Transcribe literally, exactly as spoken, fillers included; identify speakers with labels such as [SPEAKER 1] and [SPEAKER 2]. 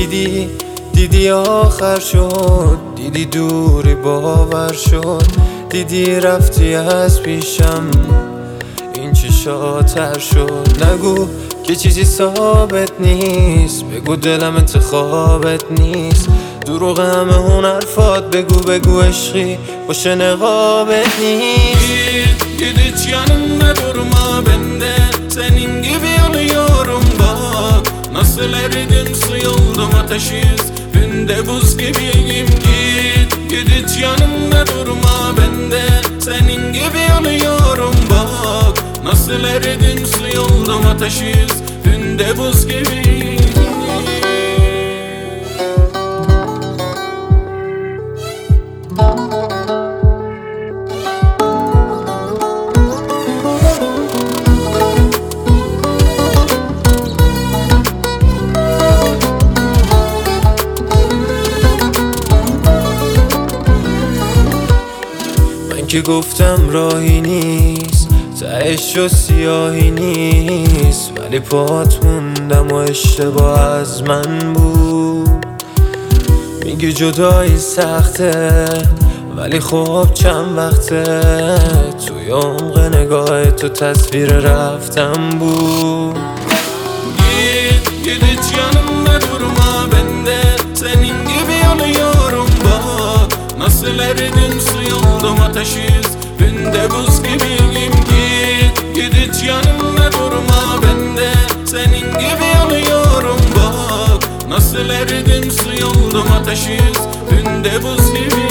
[SPEAKER 1] دیدی دیدی آخر شد، دیدی دوری باور شد، دیدی رفتی از پیشم این چشاتر شد. نگو که چیزی ثابت نیست، بگو دلم انتخابت نیست، دروغ همه اون حرفات begu begu عشقی باشه نقابet نیست.
[SPEAKER 2] Hiç yanımda durma, ben de senin gibi oluyorum bak. Nasıl eridim su oldum ateşiz, günde buz gibiyim. Git git hiç yanımda durma, ben de senin gibi oluyorum bak. Nasıl eridim su oldum ateşiz, günde buz gibiyim.
[SPEAKER 1] که گفتم راهی نیست، تهش و سیاهی نیست، ولی پات موندم و اشتباه از من بود. میگی جدایی سخته ولی خب چند وقته، توی عمق نگاه تو تصویر رفتم بود.
[SPEAKER 2] Git git hiç yanımda durma, ben de senin gibi oluyorum bak. Nasıl eridim su oldum ateşiz, günde buz gibiyim. Git git hiç yanımda durma, ben de senin gibi oluyorum bak. Nasıl eridim su oldum ateşiz, günde buz gibi.